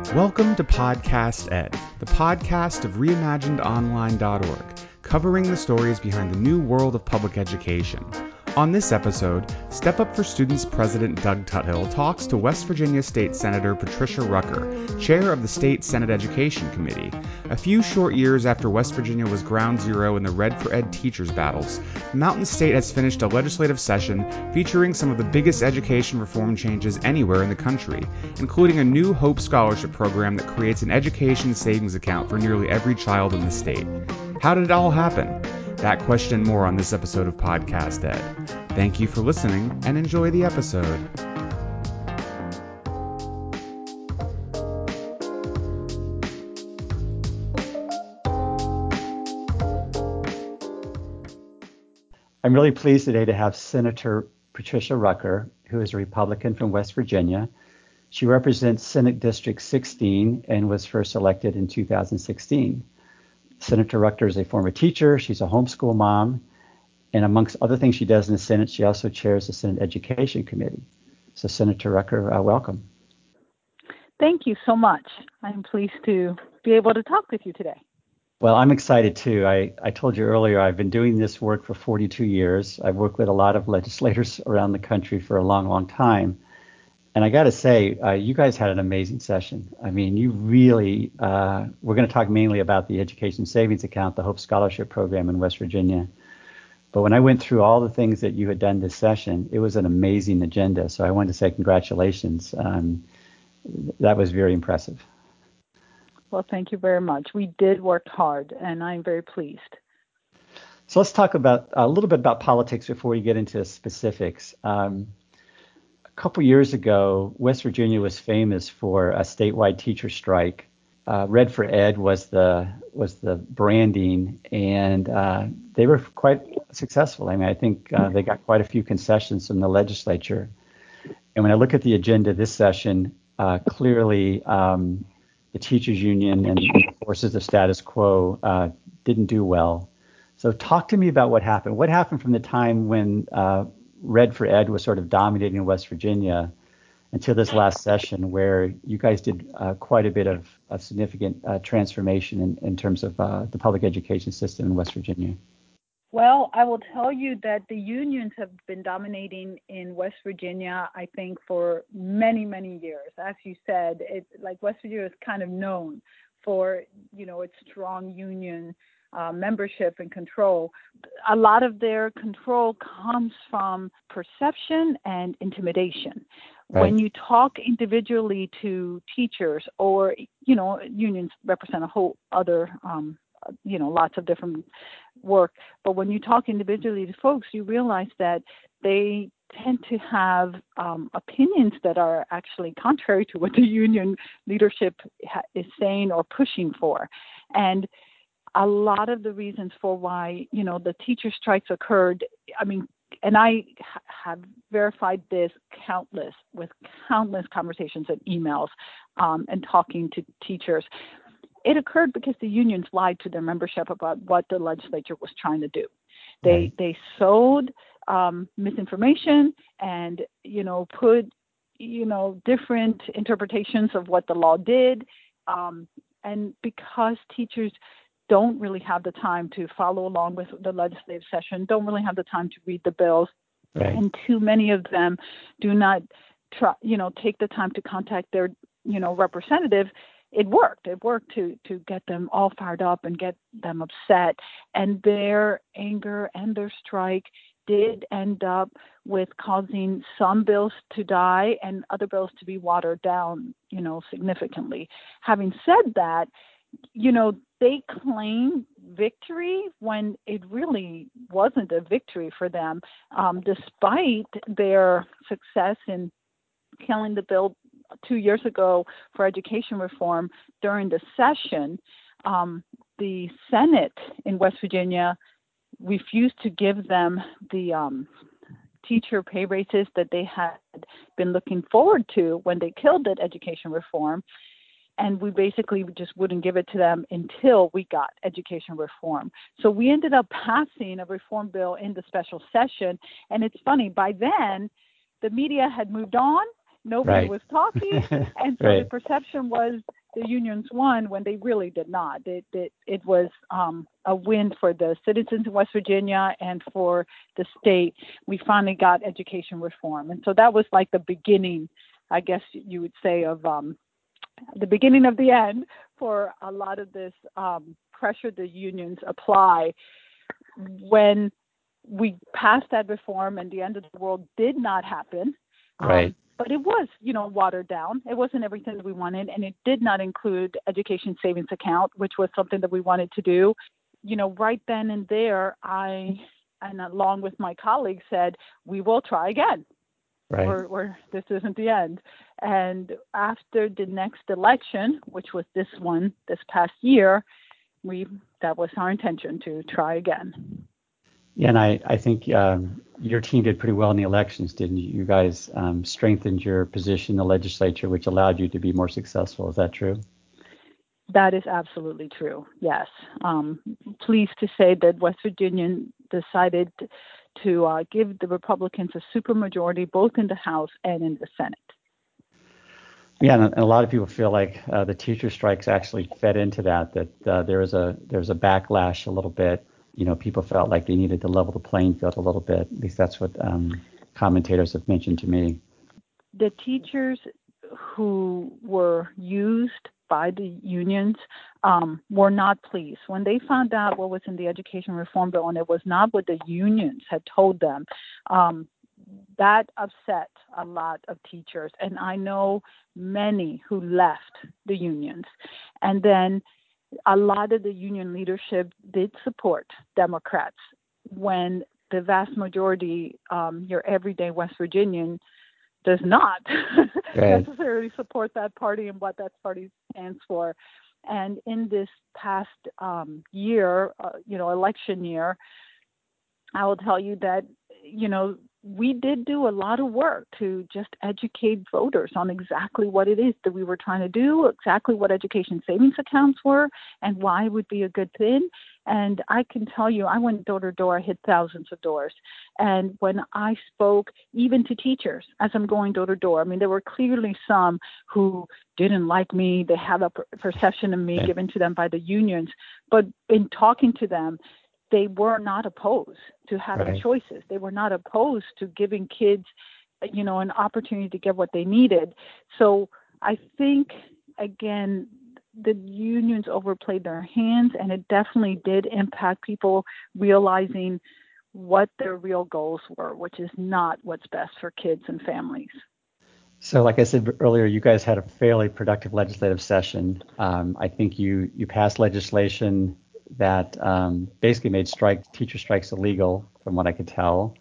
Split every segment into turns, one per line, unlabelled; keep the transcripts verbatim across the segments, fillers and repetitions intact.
Welcome to Podcast Ed, the podcast of reimagined online dot org, covering the stories behind the new world of public education. On this episode, Step Up for Students President Doug Tuthill talks to West Virginia State Senator Patricia Rucker, chair of the State Senate Education Committee. A few short years after West Virginia was ground zero in the Red for Ed teachers' battles, Mountain State has finished a legislative session featuring some of the biggest education reform changes anywhere in the country, including a new Hope Scholarship program that creates an education savings account for nearly every child in the state. How did it all happen? That question and more on this episode of Podcast Ed. Thank you for listening and enjoy the episode.
I'm really pleased today to have Senator Patricia Rucker, who is a Republican from West Virginia. She represents Senate District sixteen and was first elected in two thousand sixteen. Senator Rucker is a former teacher. She's a homeschool mom. And amongst other things she does in the Senate, she also chairs the Senate Education Committee. So Senator Rucker, uh, welcome.
Thank you so much. I'm pleased to be able to talk with you today.
Well, I'm excited too. I, I told you earlier, I've been doing this work for forty-two years. I've worked with a lot of legislators around the country for a long, long time. And I got to say, uh, you guys had an amazing session. I mean, you really, uh, we're going to talk mainly about the Education Savings Account, the Hope Scholarship Program in West Virginia. But when I went through all the things that you had done this session, it was an amazing agenda. So I wanted to say congratulations. Um, that was very impressive.
Well, thank you very much. We did work hard, and I'm very pleased.
So let's talk about a little bit about politics before we get into specifics. Um, A couple years ago, West Virginia was famous for a statewide teacher strike. Uh, Red for Ed was the was the branding, and uh, they were quite successful. I mean, I think uh, they got quite a few concessions from the legislature. And when I look at the agenda this session, uh, clearly um, the teachers union and the forces of status quo uh, didn't do well. So talk to me about what happened. What happened from the time when uh, Red for Ed was sort of dominating West Virginia until this last session, where you guys did uh, quite a bit of, of significant uh, transformation in, in terms of uh, the public education system in West Virginia?
Well, I will tell you that the unions have been dominating in West Virginia, I think, for many, many years. As you said, it, like West Virginia is kind of known for, you know, its strong union Uh, membership and control. A lot of their control comes from perception and intimidation. Right. When you talk individually to teachers, or, you know, unions represent a whole other, um, you know, lots of different work. But when you talk individually to folks, you realize that they tend to have um, opinions that are actually contrary to what the union leadership ha- is saying or pushing for. And a lot of the reasons for why, you know, the teacher strikes occurred, I mean, and I ha- have verified this countless, with countless conversations and emails um, and talking to teachers. It occurred because the unions lied to their membership about what the legislature was trying to do. They
Right.
they sowed um, misinformation and, you know, put, you know, different interpretations of what the law did. Um, and because teachers don't really have the time to follow along with the legislative session, don't really have the time to read the bills. Right. And too many of them do not try, you know, take the time to contact their, you know, representative. It worked. It worked to to get them all fired up and get them upset. And their anger and their strike did end up with causing some bills to die and other bills to be watered down, you know, significantly. Having said that, you know, they claim victory when it really wasn't a victory for them, um, despite their success in killing the bill two years ago for education reform during the session. Um, the Senate in West Virginia refused to give them the um, teacher pay raises that they had been looking forward to when they killed that education reform. And we basically just wouldn't give it to them until we got education reform. So we ended up passing a reform bill in the special session. And it's funny, by then, the media had moved on. Nobody
Right.
was talking. And so
Right.
the perception was the unions won when they really did not. It it, it was um, a win for the citizens of West Virginia and for the state. We finally got education reform, and so that was like the beginning, I guess you would say, of um, the beginning of the end for a lot of this um, pressure the unions apply. When we passed that reform and the end of the world did not happen.
Right.
Um, but it was, you know, watered down. It wasn't everything that we wanted, and it did not include education savings account, which was something that we wanted to do. You know, right then and there, I, and along with my colleagues, said, we will try again.
Right.
Or, or this isn't the end. And after the next election, which was this one, this past year, we that was our intention to try again.
Yeah, and I, I think um, your team did pretty well in the elections, didn't you? You guys um, strengthened your position in the legislature, which allowed you to be more successful. Is that true?
That is absolutely true, yes. Um, pleased to say that West Virginia decided to uh, give the Republicans a supermajority both in the House and in the Senate.
Yeah, and a lot of people feel like uh, the teacher strikes actually fed into that, that uh, there was a there was a backlash a little bit. You know, people felt like they needed to level the playing field a little bit. At least that's what um, commentators have mentioned to me.
The teachers who were used by the unions um, were not pleased. When they found out what was in the education reform bill and it was not what the unions had told them, um, that upset a lot of teachers. And I know many who left the unions. And then a lot of the union leadership did support Democrats when the vast majority, um, your everyday West Virginian, does not
Right.
necessarily support that party and what that party stands for. And in this past um, year, uh, you know, election year, I will tell you that, you know, we did do a lot of work to just educate voters on exactly what it is that we were trying to do, exactly what education savings accounts were, and why it would be a good thing. And I can tell you, I went door to door, I hit thousands of doors. And when I spoke even to teachers as I'm going door to door, I mean, there were clearly some who didn't like me. They had a per- perception of me
Okay.
given to them by the unions. But in talking to them, they were not opposed to having
Right.
choices. They were not opposed to giving kids, you know, an opportunity to get what they needed. So I think, again, the unions overplayed their hands, and it definitely did impact people realizing what their real goals were, which is not what's best for kids and families.
So like I said earlier, you guys had a fairly productive legislative session. Um, I think you, you passed legislation that um, basically made strike teacher strikes illegal, from what I could tell.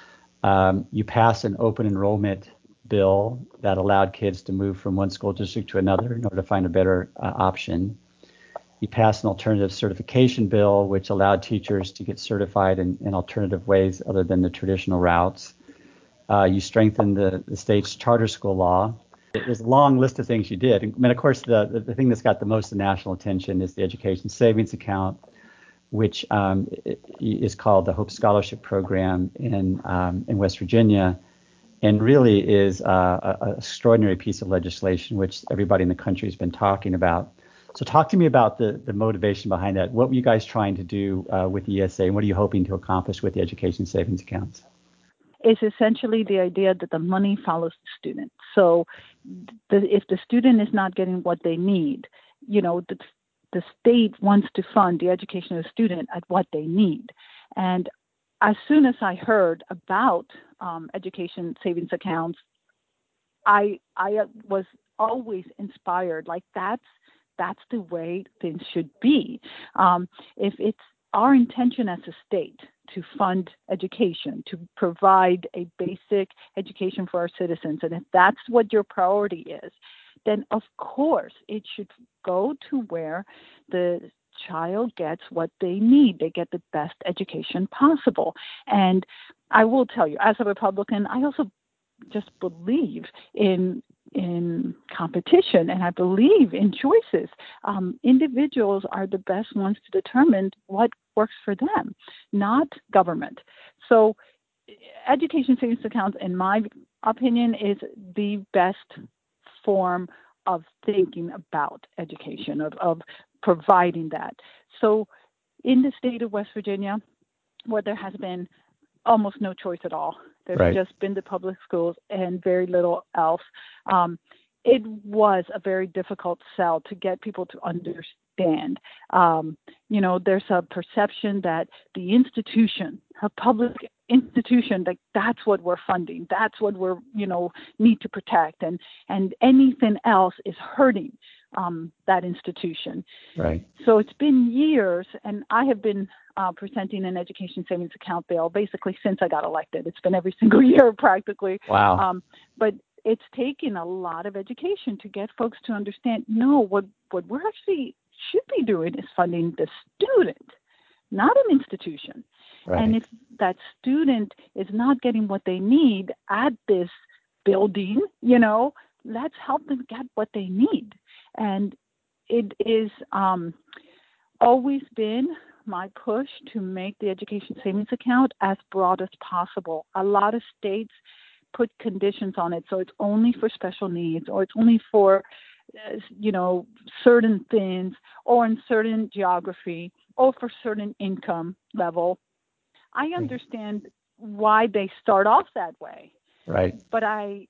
Um, you passed an open enrollment bill that allowed kids to move from one school district to another in order to find a better uh, option. You passed an alternative certification bill, which allowed teachers to get certified in, in alternative ways other than the traditional routes. Uh, you strengthened the, the state's charter school law. There's a long list of things you did. I mean, of course, the, the, the thing that's got the most national attention is the education savings account, which um, is called the Hope Scholarship Program in um, in West Virginia, and really is uh, an extraordinary piece of legislation which everybody in the country has been talking about. So talk to me about the, the motivation behind that. What were you guys trying to do uh, with E S A, and what are you hoping to accomplish with the education savings accounts?
Is essentially the idea that the money follows the student. So the, if the student is not getting what they need, you know, the, the state wants to fund the education of the student at what they need. And as soon as I heard about um, education savings accounts, I I was always inspired. Like that's that's the way things should be. Um, if it's our intention as a state to fund education, to provide a basic education for our citizens, and if that's what your priority is, then of course it should go to where the child gets what they need. They get the best education possible. And I will tell you, as a Republican, I also just believe in in competition, and I believe in choices. Um, individuals are the best ones to determine what works for them, not government. So education savings accounts, in my opinion, is the best form of thinking about education, of, of providing that. So in the state of West Virginia, where there has been almost no choice at all, there's
Right.
just been the public schools and very little else. Um, it was a very difficult sell to get people to understand. Um, you know, there's a perception that the institution, a public institution, like that's what we're funding, that's what we're, you know, need to protect, and and anything else is hurting um, that institution.
Right.
So it's been years, and I have been uh, presenting an education savings account bill basically since I got elected. It's been every single year practically.
Wow.
Um, but it's taken a lot of education to get folks to understand, no, what, what we're actually should be doing is funding the student, not an institution.
Right.
And if that student is not getting what they need at this building, you know, let's help them get what they need. And it is um, always been my push to make the education savings account as broad as possible. A lot of states put conditions on it, so it's only for special needs, or it's only for, uh, you know, certain things, or in certain geography, or for certain income level. I understand why they start off that way,
Right.
but I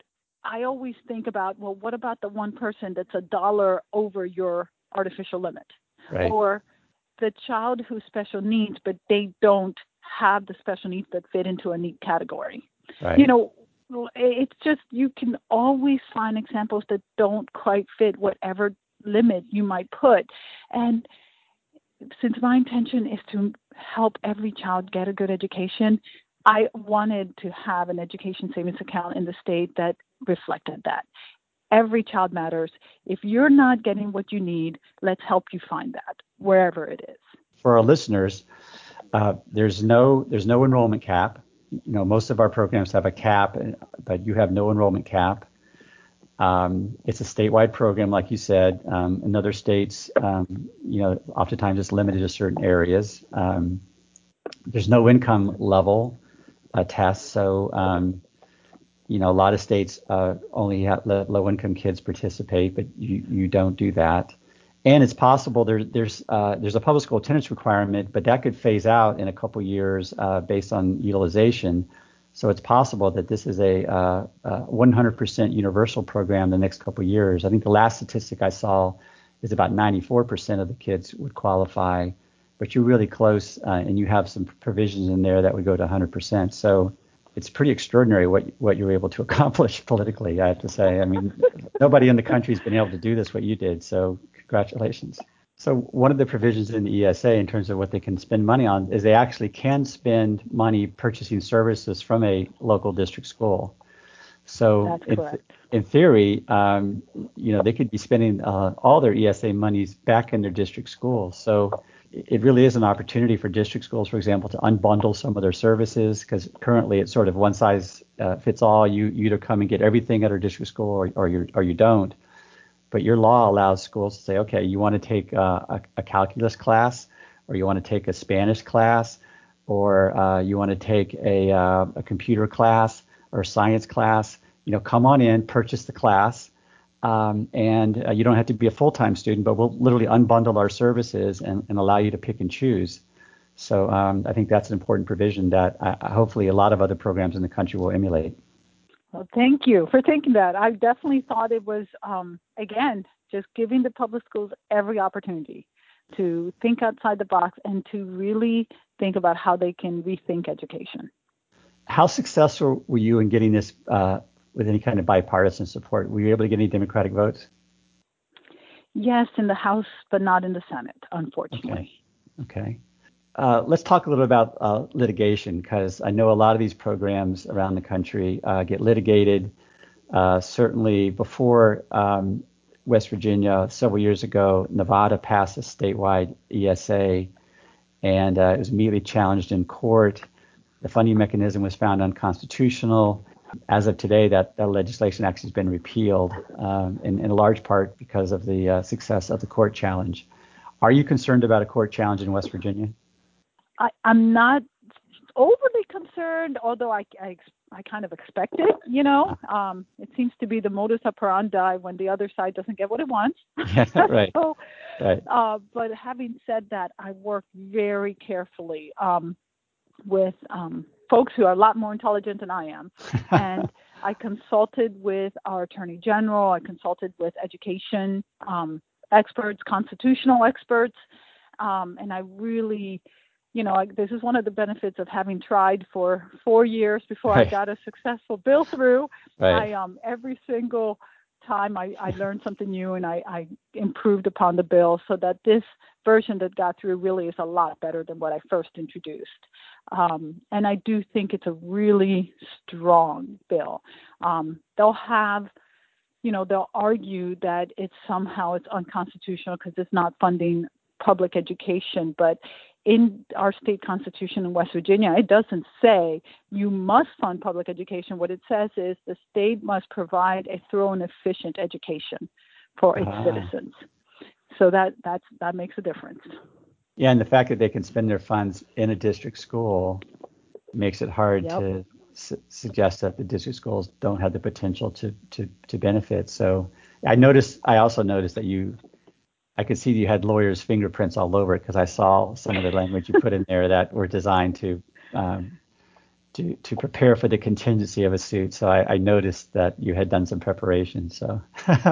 I always think about, well, what about the one person that's a dollar over your artificial limit?
Right.
Or the child who's special needs, but they don't have the special needs that fit into a neat category.
Right.
You know, it's just, you can always find examples that don't quite fit whatever limit you might put. And since my intention is to help every child get a good education, I wanted to have an education savings account in the state that reflected that. Every child matters. If you're not getting what you need, let's help you find that wherever it is.
For our listeners, uh, there's no there's no enrollment cap. You know, most of our programs have a cap, but you have no enrollment cap. Um, it's a statewide program, like you said. Um, in other states, um, you know, oftentimes it's limited to certain areas. Um, there's no income level uh, test, so um, you know, a lot of states uh, only have, let low-income kids participate, but you you don't do that. And it's possible there, there's uh, there's a public school attendance requirement, but that could phase out in a couple years uh, based on utilization. So it's possible that this is a, uh, a one hundred percent universal program the next couple of years. I think the last statistic I saw is about ninety-four percent of the kids would qualify, but you're really close, uh, and you have some provisions in there that would go to one hundred percent. So it's pretty extraordinary what what you're able to accomplish politically, I have to say. I mean, nobody in the country has been able to do this, what you did. So congratulations. So one of the provisions in the E S A in terms of what they can spend money on is they actually can spend money purchasing services from a local district school. So
That's
in,
correct.
in theory, um, you know, they could be spending uh, all their E S A monies back in their district schools. So it really is an opportunity for district schools, for example, to unbundle some of their services, because currently it's sort of one size uh, fits all. You, you either come and get everything at our district school or, or, you, or you don't. But your law allows schools to say, okay, you want to take uh, a, a calculus class, or you want to take a Spanish class, or uh, you want to take a, uh, a computer class or a science class. You know, come on in, purchase the class, um, and uh, you don't have to be a full-time student, but we'll literally unbundle our services and, and allow you to pick and choose. So um, I think that's an important provision that uh, hopefully a lot of other programs in the country will emulate.
Well, thank you for thinking that. I definitely thought it was, um, again, just giving the public schools every opportunity to think outside the box and to really think about how they can rethink education.
How successful were you in getting this uh, with any kind of bipartisan support? Were you able to get any Democratic votes?
Yes, in the House, but not in the Senate, unfortunately.
Okay. Okay. Uh, let's talk a little about uh, litigation, because I know a lot of these programs around the country uh, get litigated. Uh, certainly before um, West Virginia, several years ago, Nevada passed a statewide E S A, and uh, it was immediately challenged in court. The funding mechanism was found unconstitutional. As of today, that, that legislation actually has been repealed, um, in, in large part because of the uh, success of the court challenge. Are you concerned about a court challenge in West Virginia?
I, I'm not overly concerned, although I, I, I kind of expected, you know. Um, it seems to be the modus operandi when the other side doesn't get what it wants.
Yeah, right.
so,
right.
Uh, but having said that, I work very carefully um, with um, folks who are a lot more intelligent than I am. And I consulted with our Attorney General. I consulted with education um, experts, constitutional experts. Um, and I really, you know, I, this is one of the benefits of having tried for four years before
right.
I got a successful bill through.
Right.
I um, every single time I, I learned something new, and I, I improved upon the bill so that this version that got through really is a lot better than what I first introduced. Um, and I do think it's a really strong bill. Um, they'll have, you know, they'll argue that it's somehow it's unconstitutional because it's not funding public education, but in our state constitution in West Virginia, it doesn't say you must fund public education. What it says is the state must provide a thorough and efficient education for its
Ah.
citizens. So that that's that makes a difference.
Yeah, and the fact that they can spend their funds in a district school makes it hard
Yep.
to su- suggest that the district schools don't have the potential to to to benefit. So I noticed. I also noticed that you. I could see you had lawyers' fingerprints all over it because I saw some of the language you put in there that were designed to um, to to prepare for the contingency of a suit. So I, I noticed that you had done some preparation. So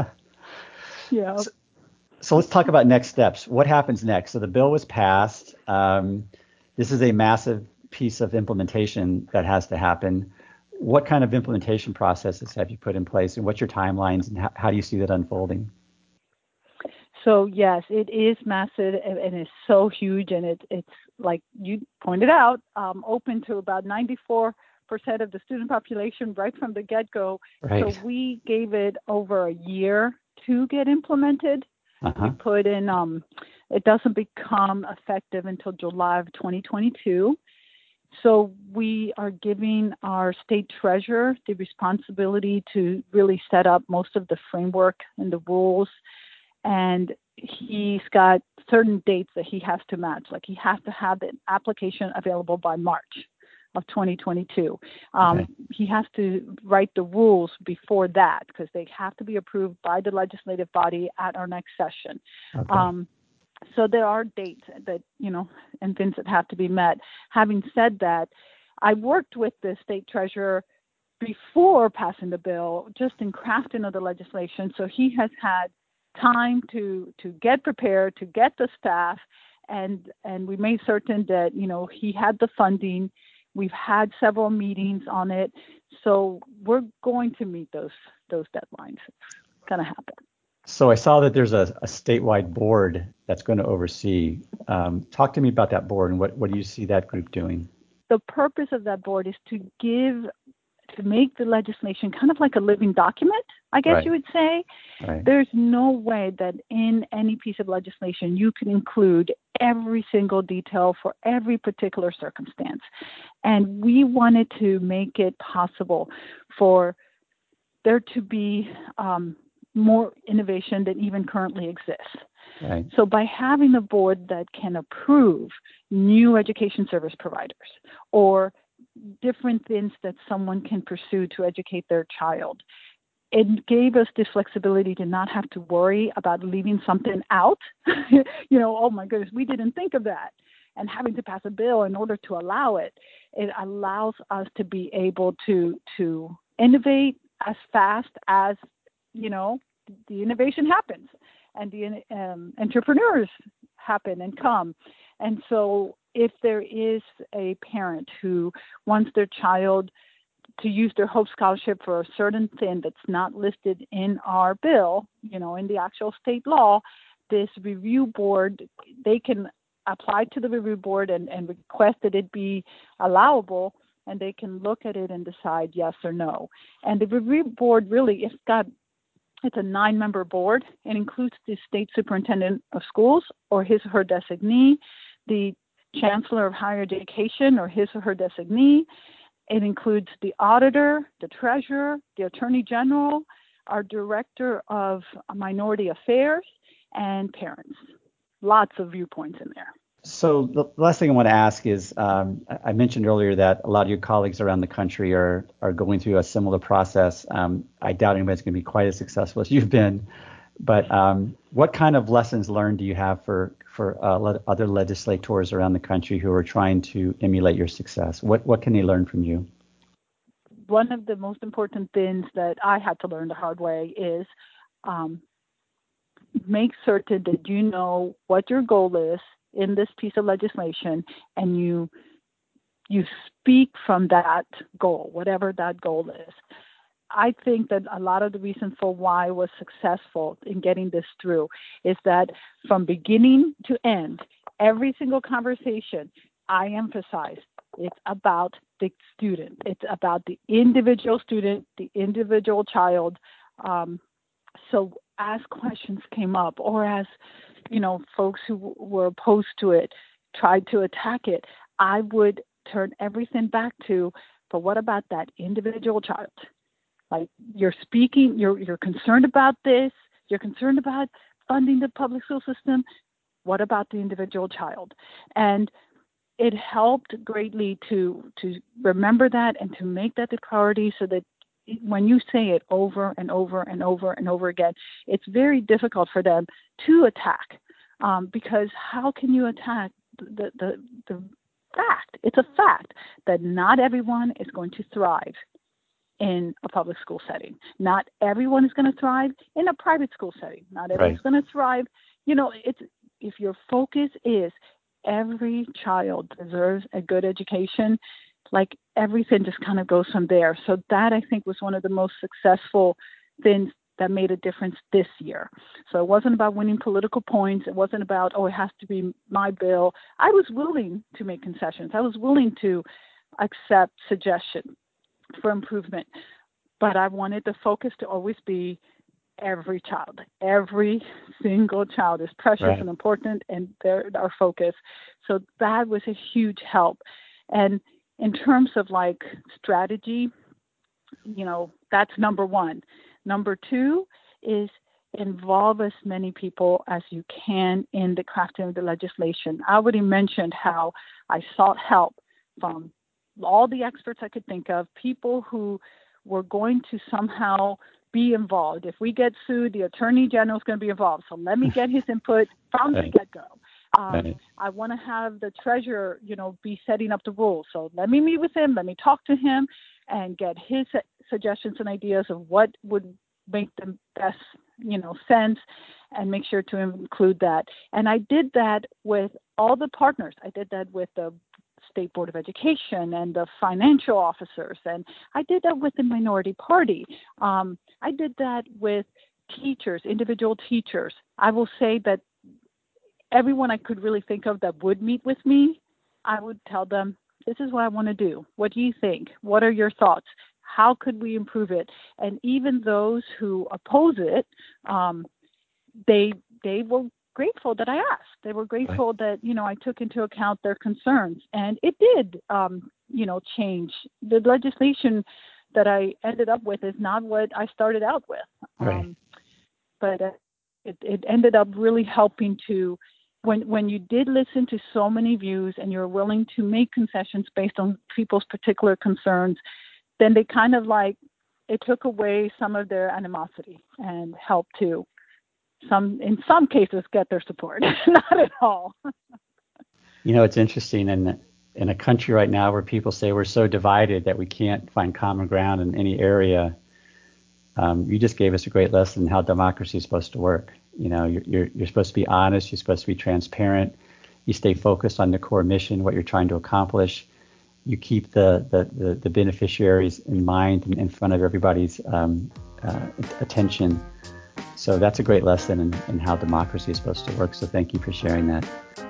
yeah.
So, so let's talk about next steps. What happens next? So the bill was passed. Um, this is a massive piece of implementation that has to happen. What kind of implementation processes have you put in place, and what's your timelines, and how, how do you see that unfolding?
So yes, it is massive, and, and it's so huge, and it, it's like you pointed out, um, open to about ninety-four percent of the student population right from the get-go.
Right.
So we gave it over a year to get implemented.
Uh-huh.
We put in, um, it doesn't become effective until July of twenty twenty-two. So we are giving our state treasurer the responsibility to really set up most of the framework and the rules. And he's got certain dates that he has to match. Like he has to have the application available by March of twenty twenty-two. Um,
Okay.
He has to write the rules before that because they have to be approved by the legislative body at our next session.
Okay.
Um, so there are dates that, you know, and things that have to be met. Having said that, I worked with the state treasurer before passing the bill, just in crafting of the legislation. So he has had time to to get prepared, to get the staff, and and we made certain that, you know, he had the funding. We've had several meetings on it, so we're going to meet those those deadlines. It's going to happen.
So I saw that there's a, a statewide board that's going to oversee. Um, talk to me about that board and what, what do you see that group doing?
The purpose of that board is to give, to make the legislation kind of like a living document, I guess
Right.
you would say.
Right.
There's no way that in any piece of legislation you can include every single detail for every particular circumstance. And we wanted to make it possible for there to be um, more innovation than even currently exists.
Right.
So by having a board that can approve new education service providers or different things that someone can pursue to educate their child, it gave us the flexibility to not have to worry about leaving something out. You know, oh my goodness, we didn't think of that. And having to pass a bill in order to allow it, it allows us to be able to to innovate as fast as, you know, the innovation happens and the um, entrepreneurs happen and come. And so if there is a parent who wants their child to use their Hope Scholarship for a certain thing that's not listed in our bill, you know, in the actual state law, this review board, they can apply to the review board and, and request that it be allowable, and they can look at it and decide yes or no. And the review board really, it's got, it's a nine-member board. It includes the state superintendent of schools or his or her designee, the chancellor of higher education or his or her designee. It includes the auditor, the treasurer, the attorney general, our director of minority affairs, and parents. Lots of viewpoints in there.
So the last thing I want to ask is, um, I mentioned earlier that a lot of your colleagues around the country are are going through a similar process. Um, I doubt anybody's going to be quite as successful as you've been. But um, what kind of lessons learned do you have for for uh, le- other legislators around the country who are trying to emulate your success? What what can they learn from you?
One of the most important things that I had to learn the hard way is um, make certain that you know what your goal is in this piece of legislation, and you you speak from that goal, whatever that goal is. I think that a lot of the reason for why I was successful in getting this through is that from beginning to end, every single conversation, I emphasize it's about the student. It's about the individual student, the individual child. Um, so as questions came up, or as, you know, folks who w- were opposed to it tried to attack it, I would turn everything back to, but what about that individual child? Like, you're speaking, you're you're concerned about this, you're concerned about funding the public school system. What about the individual child? And it helped greatly to to remember that and to make that the priority, so that when you say it over and over and over and over again, it's very difficult for them to attack. Um, because how can you attack the, the the fact? It's a fact that not everyone is going to thrive in a public school setting. Not everyone is going to thrive in a private school setting. Not everyone's
Right.
going to thrive. You know, it's if your focus is every child deserves a good education, like everything just kind of goes from there. So that, I think, was one of the most successful things that made a difference this year. So it wasn't about winning political points. It wasn't about, oh, it has to be my bill. I was willing to make concessions. I was willing to accept suggestions for improvement, but I wanted the focus to always be every child. Every single child is precious
Right.
and important, and they're our focus. So that was a huge help. And in terms of like strategy, you know, that's number one. Number two is involve as many people as you can in the crafting of the legislation. I already mentioned how I sought help from all the experts I could think of, people who were going to somehow be involved. If we get sued, the Attorney General is going to be involved. So let me get his input from the
Right.
get-go. Um,
Right.
I want to have the treasurer, you know, be setting up the rules. So let me meet with him. Let me talk to him and get his suggestions and ideas of what would make the best, you know, sense, and make sure to include that. And I did that with all the partners. I did that with the State Board of Education and the financial officers, and I did that with the minority party. Um, I did that with teachers, individual teachers. I will say that everyone I could really think of that would meet with me, I would tell them, this is what I want to do. What do you think? What are your thoughts? How could we improve it? And even those who oppose it, um, they they were grateful that I asked. They were grateful that, you know, I took into account their concerns. And it did, um, you know, change. The legislation that I ended up with is not what I started out with.
Right.
Um, but uh, it, it ended up really helping to, when when you did listen to so many views and you're willing to make concessions based on people's particular concerns, then they kind of like, it took away some of their animosity and helped to some, in some cases, get their support. Not at all.
You know, it's interesting in in a country right now where people say we're so divided that we can't find common ground in any area. Um, you just gave us a great lesson in how democracy is supposed to work. You know, you're, you're you're supposed to be honest. You're supposed to be transparent. You stay focused on the core mission, what you're trying to accomplish. You keep the the, the, the beneficiaries in mind and in front of everybody's um, uh, attention. So that's a great lesson in, in how democracy is supposed to work. So thank you for sharing that.